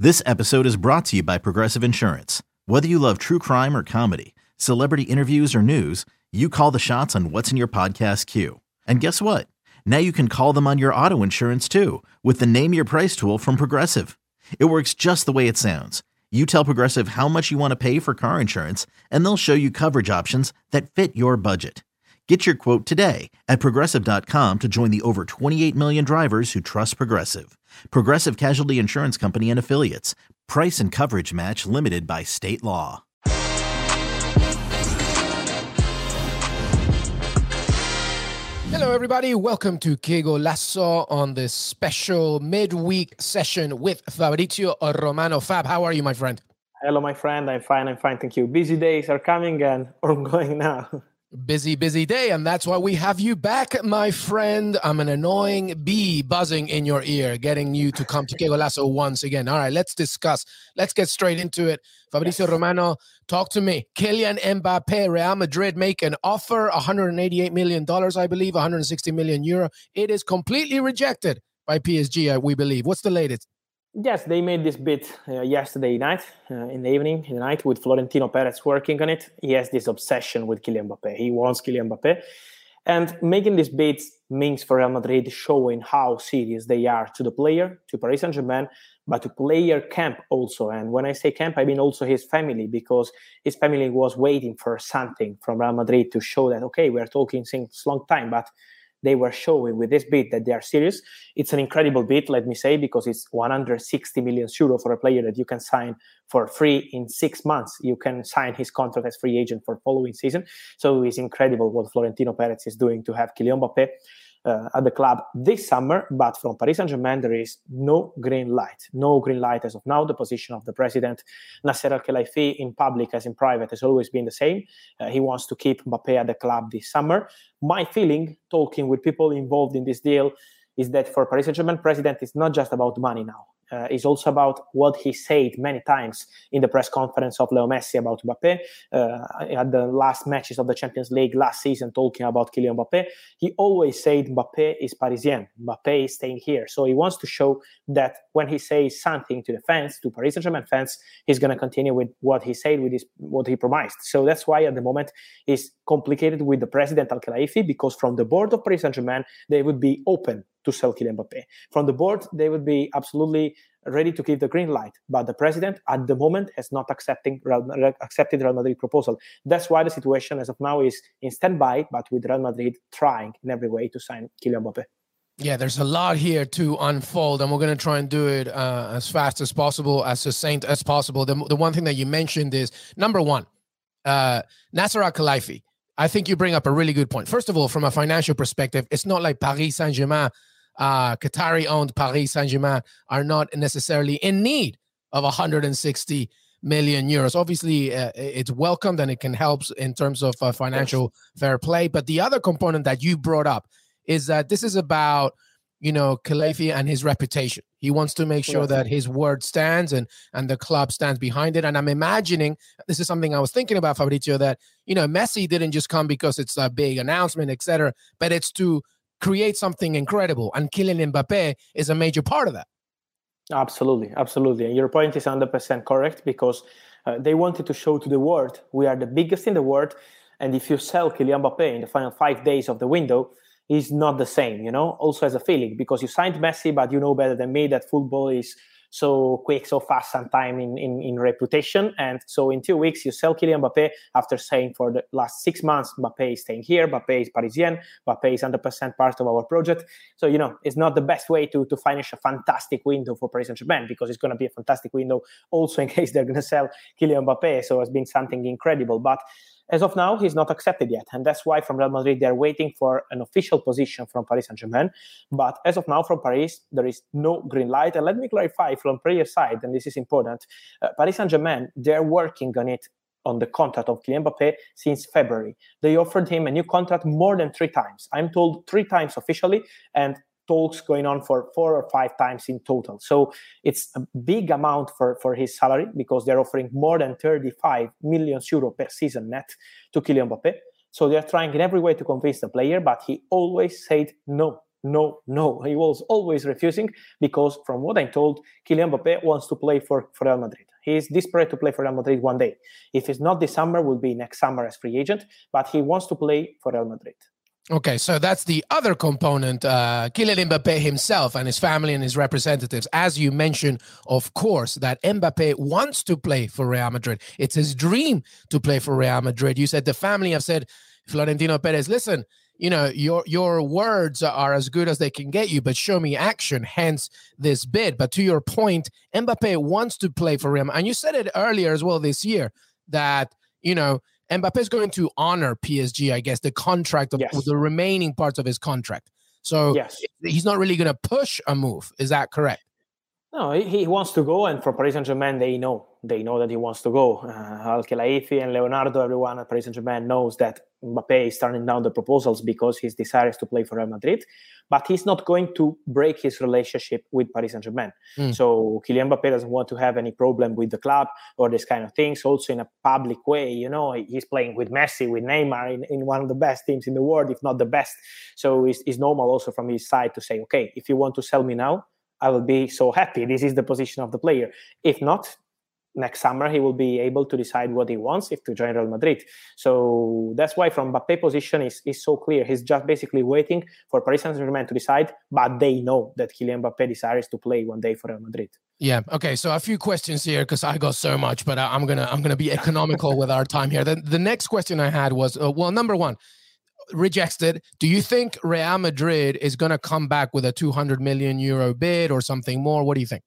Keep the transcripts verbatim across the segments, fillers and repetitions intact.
This episode is brought to you by Progressive Insurance. Whether you love true crime or comedy, celebrity interviews or news, you call the shots on what's in your podcast queue. And guess what? Now you can call them on your auto insurance too with the Name Your Price tool from Progressive. It works just the way it sounds. You tell Progressive how much you want to pay for car insurance, and they'll show you coverage options that fit your budget. Get your quote today at progressive dot com to join the over twenty-eight million drivers who trust Progressive. Progressive Casualty Insurance Company and Affiliates. Price and coverage match limited by state law. Hello, everybody. Welcome to Que Golazo on this special midweek session with Fabrizio Romano. Fab, how are you, my friend? Hello, my friend. I'm fine. I'm fine. Thank you. Busy days are coming and ongoing now. Busy, busy day, and that's why we have you back, my friend. I'm an annoying bee buzzing in your ear, getting you to come to Que Golazo once again. All right, let's discuss. Let's get straight into it. Fabrizio yes. Romano, talk to me. Kylian Mbappe, Real Madrid make an offer, one hundred eighty-eight million dollars, I believe, one hundred sixty million euro. It is completely rejected by P S G, we believe. What's the latest? Yes, they made this bid uh, yesterday night, uh, in the evening, in the night, with Florentino Perez working on it. He has this obsession with Kylian Mbappe. He wants Kylian Mbappe. And making this bid means for Real Madrid showing how serious they are to the player, to Paris Saint-Germain, but to player camp also. And when I say camp, I mean also his family, because his family was waiting for something from Real Madrid to show that, okay, we are talking since long time, but they were showing with this bid that they are serious. It's an incredible bid, let me say, because it's one hundred sixty million euro for a player that you can sign for free in six months. You can sign his contract as free agent for following season. So it's incredible what Florentino Perez is doing to have Kylian Mbappe uh, at the club this summer. But from Paris Saint-Germain, there is no green light. No green light as of now. The position of the president, Nasser Al-Khelaifi, in public as in private, has always been the same. Uh, he wants to keep Mbappe at the club this summer. My feeling, talking with people involved in this deal, is that for Paris Saint-Germain president, it's not just about money now. Uh, it's also about what he said many times in the press conference of Leo Messi about Mbappe, uh, at the last matches of the Champions League last season, talking about Kylian Mbappe. He always said Mbappe is Parisien. Mbappe is staying here. So he wants to show that when he says something to the fans, to Paris Saint-Germain fans, he's going to continue with what he said, with his, what he promised. So that's why at the moment it's complicated with the president Al-Khelaifi, because from the board of Paris Saint-Germain, they would be open to sell Kylian Mbappe. From the board, they would be absolutely ready to give the green light. But the president, at the moment, has not accepting, accepted Real Madrid proposal. That's why the situation as of now is in standby, but with Real Madrid trying in every way to sign Kylian Mbappe. Yeah, there's a lot here to unfold, and we're going to try and do it uh, as fast as possible, as succinct as possible. The, the one thing that you mentioned is, number one, uh, Nasser Al-Khelaifi. I think you bring up a really good point. First of all, from a financial perspective, it's not like Paris Saint-Germain, uh, Qatari-owned Paris Saint-Germain, are not necessarily in need of one hundred sixty million euros. Obviously, uh, it's welcomed and it can help in terms of uh, financial fair play. But the other component that you brought up is that this is about, you know, Khelaifi and his reputation. He wants to make sure yes. that his word stands and, and the club stands behind it. And I'm imagining, this is something I was thinking about, Fabrizio, that, you know, Messi didn't just come because it's a big announcement, et cetera, but it's to create something incredible. And Kylian Mbappe is a major part of that. Absolutely, absolutely. And your point is one hundred percent correct, because uh, they wanted to show to the world, we are the biggest in the world. And if you sell Kylian Mbappe in the final five days of the window, is not the same, you know, also as a feeling, because you signed Messi, but you know better than me that football is so quick, so fast sometimes in, in, in reputation. And so in two weeks, you sell Kylian Mbappe after saying for the last six months, Mbappe is staying here, Mbappe is Parisien, Mbappe is one hundred percent part of our project. So, you know, it's not the best way to, to finish a fantastic window for Paris Saint-Germain, because it's going to be a fantastic window also in case they're going to sell Kylian Mbappe. So it's been something incredible. But as of now, he's not accepted yet. And that's why from Real Madrid, they're waiting for an official position from Paris Saint-Germain. But as of now, from Paris, there is no green light. And let me clarify from player side, and this is important, uh, Paris Saint-Germain, they're working on it, on the contract of Kylian Mbappe since February. They offered him a new contract more than three times. I'm told three times officially, and talks going on for four or five times in total. So it's a big amount for, for his salary, because they're offering more than thirty-five million euro per season net to Kylian Mbappe. So they're trying in every way to convince the player, but he always said no. no, no. He was always refusing because, from what I'm told, Kylian Mbappé wants to play for, for Real Madrid. He is desperate to play for Real Madrid one day. If it's not this summer, will be next summer as free agent, but he wants to play for Real Madrid. Okay, so that's the other component, uh, Kylian Mbappé himself and his family and his representatives. As you mentioned, of course, that Mbappé wants to play for Real Madrid. It's his dream to play for Real Madrid. You said the family have said, Florentino Perez, listen, you know, your your words are as good as they can get you, but show me action, hence this bid. But to your point, Mbappé wants to play for Real Madrid. And you said it earlier as well this year that, you know, Mbappé is going to honor P S G, I guess, the contract of yes. the remaining parts of his contract. So yes. he's not really going to push a move. Is that correct? No, he, he wants to go, and for Paris Saint-Germain, they know. They know that he wants to go. Uh, Al-Khelaifi and Leonardo, everyone at Paris Saint-Germain knows that Mbappé is turning down the proposals because he's desirous to play for Real Madrid. But he's not going to break his relationship with Paris Saint-Germain. Mm. So Kylian Mbappé doesn't want to have any problem with the club or this kind of things. Also in a public way, you know, he's playing with Messi, with Neymar in, in one of the best teams in the world, if not the best. So it's, it's normal also from his side to say, okay, if you want to sell me now, I will be so happy. This is the position of the player. If not, next summer he will be able to decide what he wants, if to join Real Madrid. So that's why from Mbappé's position is is so clear. He's just basically waiting for Paris Saint-Germain to decide, but they know that Kylian Mbappé desires to play one day for Real Madrid. Yeah. Okay. So a few questions here because I got so much, but I'm gonna I'm gonna be economical with our time here. The, the next question I had was, uh, well, number one, rejected. Do you think Real Madrid is going to come back with a two hundred million euro bid or something more? What do you think?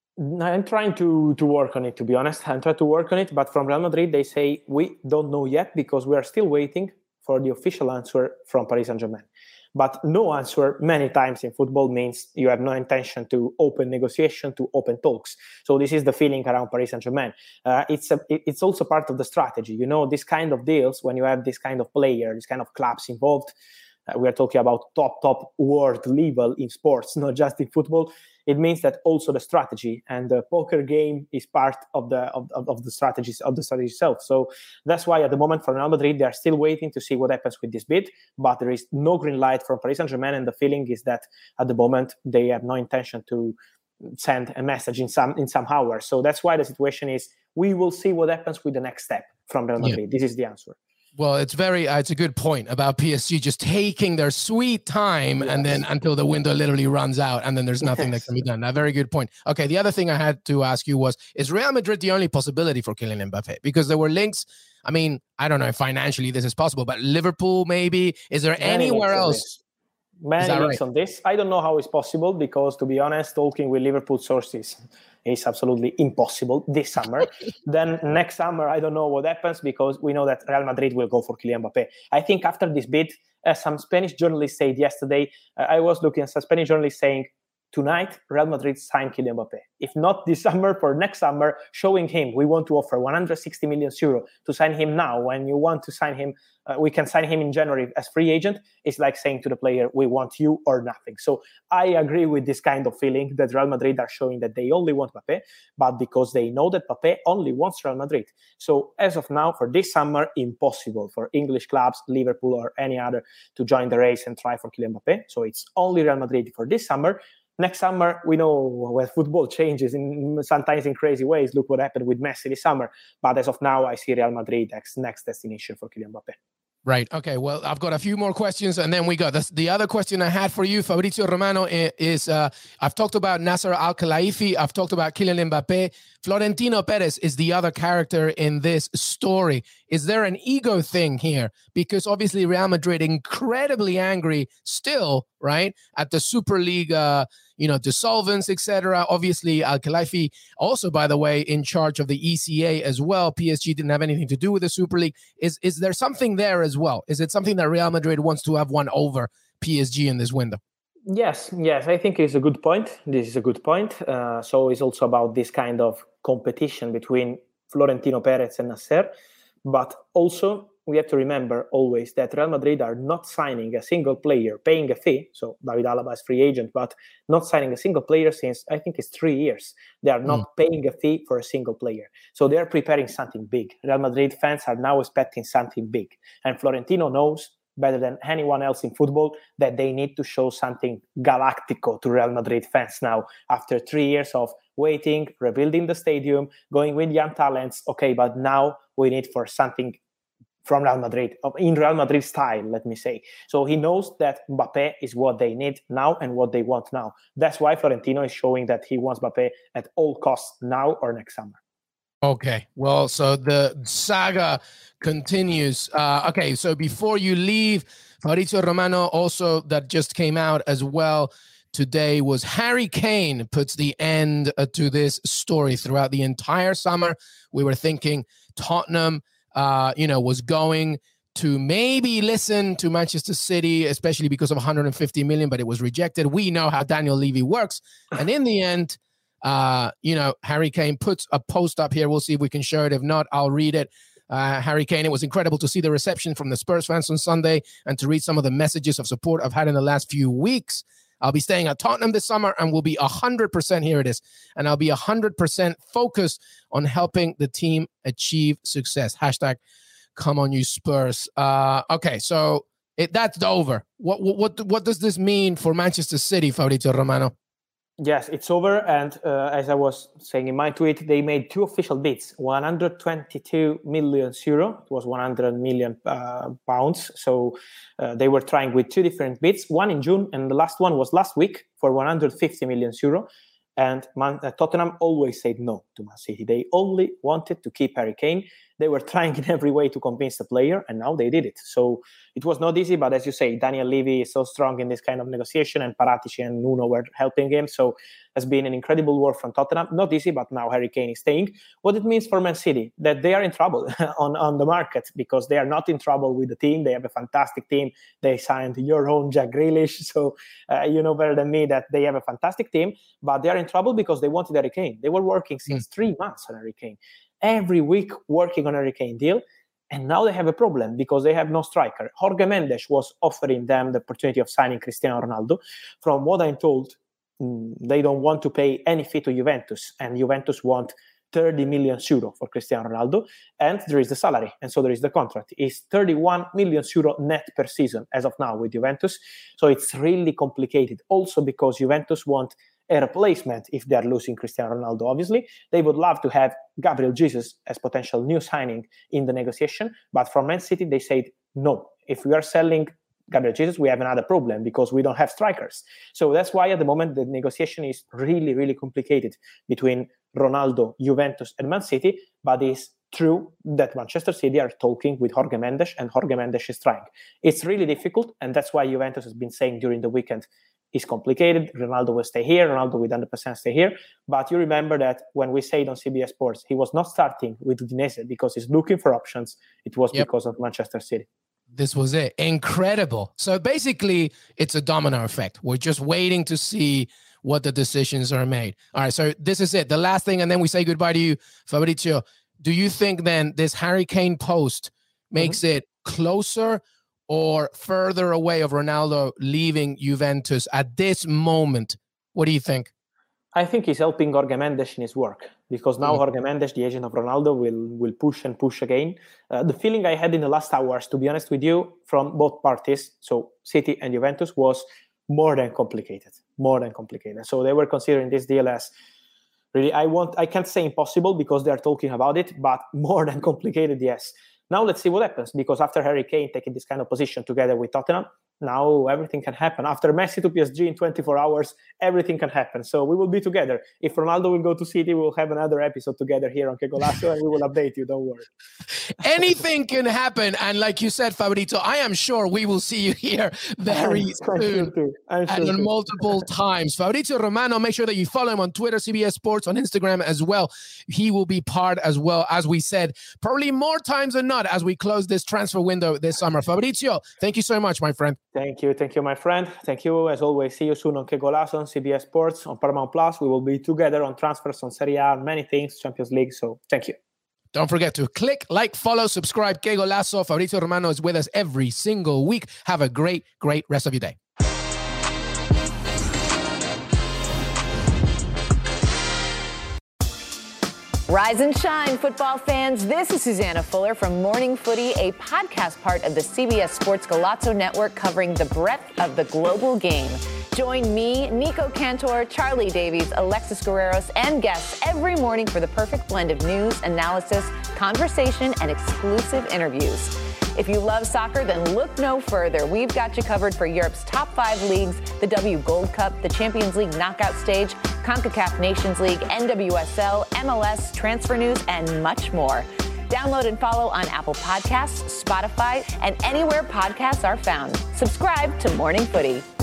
I'm trying to, to work on it, to be honest. I'm trying to work on it. But from Real Madrid, they say, we don't know yet because we are still waiting for the official answer from Paris Saint-Germain. But no answer many times in football means you have no intention to open negotiation, to open talks. So this is the feeling around Paris Saint-Germain. Uh, it's a, it's also part of the strategy. You know, this kind of deals, when you have this kind of player, this kind of clubs involved, uh, we are talking about top, top world level in sports, not just in football. It means that also the strategy and the poker game is part of the of, of the strategies of the strategy itself. So that's why at the moment for Real Madrid, they are still waiting to see what happens with this bid, but there is no green light from Paris Saint-Germain, and the feeling is that at the moment they have no intention to send a message in some in some hours. So that's why the situation is we will see what happens with the next step from Real Madrid. Yeah. This is the answer. Well, it's very, uh, it's a good point about P S G just taking their sweet time yes. and then until the window literally runs out and then there's nothing yes. that can be done. A very good point. Okay, the other thing I had to ask you was, is Real Madrid the only possibility for Kylian Mbappé? Because there were links, I mean, I don't know if financially this is possible, but Liverpool maybe, is there Many anywhere else? Many links right? on this. I don't know how it's possible because, to be honest, talking with Liverpool sources is absolutely impossible this summer. Then next summer, I don't know what happens because we know that Real Madrid will go for Kylian Mbappé. I think after this bid, as some Spanish journalists said yesterday, uh, I was looking at some Spanish journalists saying, tonight, Real Madrid signed Kylian Mbappé. If not this summer, for next summer, showing him we want to offer one hundred sixty million euro to sign him now. When you want to sign him, uh, we can sign him in January as free agent. It's like saying to the player, we want you or nothing. So I agree with this kind of feeling that Real Madrid are showing that they only want Mbappé, but because they know that Mbappé only wants Real Madrid. So as of now, for this summer, impossible for English clubs, Liverpool or any other, to join the race and try for Kylian Mbappé. So it's only Real Madrid for this summer. Next summer, we know when football changes in sometimes in crazy ways. Look what happened with Messi this summer. But as of now, I see Real Madrid as next destination for Kylian Mbappé. Right. Okay. Well, I've got a few more questions, and then we got this. The other question I had for you, Fabrizio Romano, is uh, I've talked about Nasser Al-Khelaifi. I've talked about Kylian Mbappé. Florentino Perez is the other character in this story. Is there an ego thing here? Because obviously Real Madrid incredibly angry still, right, at the Super League, uh, you know, dissolvents, et cetera. Obviously, Al-Khelaifi also, by the way, in charge of the E C A as well. P S G didn't have anything to do with the Super League. Is is there something there as well? Is it something that Real Madrid wants to have won over P S G in this window? Yes, yes, I think it's a good point. This is a good point. Uh, so it's also about this kind of competition between Florentino Perez and Nasser. But also, we have to remember always that Real Madrid are not signing a single player, paying a fee. So David Alaba is free agent, but not signing a single player since I think it's three years. They are not mm. paying a fee for a single player. So they are preparing something big. Real Madrid fans are now expecting something big. And Florentino knows better than anyone else in football, that they need to show something galactico to Real Madrid fans now. After three years of waiting, rebuilding the stadium, going with young talents, okay, but now we need for something from Real Madrid, in Real Madrid style, let me say. So he knows that Mbappé is what they need now and what they want now. That's why Florentino is showing that he wants Mbappé at all costs now or next summer. Okay, well, so the saga continues. Uh, okay, so before you leave, Fabrizio Romano, also that just came out as well today, was Harry Kane puts the end uh, to this story. Throughout the entire summer, we were thinking Tottenham Uh, you know, was going to maybe listen to Manchester City, especially because of one hundred fifty million, but it was rejected. We know how Daniel Levy works. And in the end, uh, you know, Harry Kane puts a post up here. We'll see if we can share it. If not, I'll read it. Uh, Harry Kane, it was incredible to see the reception from the Spurs fans on Sunday and to read some of the messages of support I've had in the last few weeks. I'll be staying at Tottenham this summer and will be one hundred percent, here it is, and I'll be one hundred percent focused on helping the team achieve success. Hashtag come on you Spurs. Uh, okay, so it, that's over. What, what, what does this mean for Manchester City, Fabrizio Romano? Yes, it's over. And uh, as I was saying in my tweet, they made two official bids, one hundred twenty-two million euro. It was one hundred million uh, pounds. So uh, they were trying with two different bids, one in June, and the last one was last week for one hundred fifty million euro. And Man- uh, Tottenham always said no to Man City. They only wanted to keep Harry Kane. They were trying in every way to convince the player, and now they did it. So it was not easy, but as you say, Daniel Levy is so strong in this kind of negotiation, and Paratici and Nuno were helping him. So it's been an incredible work from Tottenham. Not easy, but now Harry Kane is staying. What it means for Man City, that they are in trouble on, on the market, because they are not in trouble with the team. They have a fantastic team. They signed your own Jack Grealish. So uh, you know better than me that they have a fantastic team, but they are in trouble because they wanted Harry Kane. They were working since mm. three months on Harry Kane. Every week working on a Harry Kane deal, and now they have a problem because they have no striker. Jorge Mendes was offering them the opportunity of signing Cristiano Ronaldo. From what I'm told, they don't want to pay any fee to Juventus, and Juventus want thirty million euro for Cristiano Ronaldo, and there is the salary, and so there is the contract. It's thirty-one million euro net per season as of now with Juventus, so it's really complicated. Also because Juventus want a replacement if they are losing Cristiano Ronaldo. Obviously, they would love to have Gabriel Jesus as potential new signing in the negotiation, but from Man City, they said, no, if we are selling Gabriel Jesus, we have another problem because we don't have strikers. So that's why at the moment, the negotiation is really, really complicated between Ronaldo, Juventus, and Man City, but it's true that Manchester City are talking with Jorge Mendes, and Jorge Mendes is trying. It's really difficult, and that's why Juventus has been saying during the weekend, it's complicated. Ronaldo will stay here. Ronaldo will one hundred percent stay here. But you remember that when we said on C B S Sports, he was not starting with Udinese because he's looking for options. It was yep. because of Manchester City. This was it. Incredible. So basically, it's a domino effect. We're just waiting to see what the decisions are made. All right, so this is it. The last thing, and then we say goodbye to you, Fabrizio. Do you think then this Harry Kane post makes mm-hmm. it closer or further away of Ronaldo leaving Juventus at this moment? What do you think? I think he's helping Jorge Mendes in his work, because now mm. Jorge Mendes, the agent of Ronaldo, will will push and push again. Uh, the feeling I had in the last hours, to be honest with you, from both parties, so City and Juventus, was more than complicated, more than complicated. So they were considering this deal as really, I want, I can't say impossible because they are talking about it, but more than complicated, yes. Now let's see what happens, because after Harry Kane taking this kind of position together with Tottenham, now everything can happen. After Messi to P S G in twenty-four hours, everything can happen. So we will be together. If Ronaldo will go to City, we'll have another episode together here on Que Golazo, and we will update you. Don't worry. Anything can happen. And like you said, Fabrizio, I am sure we will see you here very I'm soon sure I'm sure and too. multiple times. Fabrizio Romano, make sure that you follow him on Twitter, C B S Sports, on Instagram as well. He will be part as well, as we said, probably more times than not as we close this transfer window this summer. Fabrizio, thank you so much, my friend. Thank you. Thank you, my friend. Thank you. As always, see you soon on Que Golazo, on C B S Sports, on Paramount Plus. We will be together on transfers, on Serie A, many things, Champions League. So thank you. Don't forget to click, like, follow, subscribe. Que Golazo. Fabrizio Romano is with us every single week. Have a great, great rest of your day. Rise and shine, football fans. This is Susanna Fuller from Morning Footy, a podcast part of the C B S Sports Golazo Network covering the breadth of the global game. Join me, Nico Cantor, Charlie Davies, Alexis Guerreros, and guests every morning for the perfect blend of news, analysis, conversation, and exclusive interviews. If you love soccer, then look no further. We've got you covered for Europe's top five leagues, the W Gold Cup, the Champions League knockout stage, CONCACAF Nations League, N W S L, M L S, transfer news, and much more. Download and follow on Apple Podcasts, Spotify, and anywhere podcasts are found. Subscribe to Morning Footy.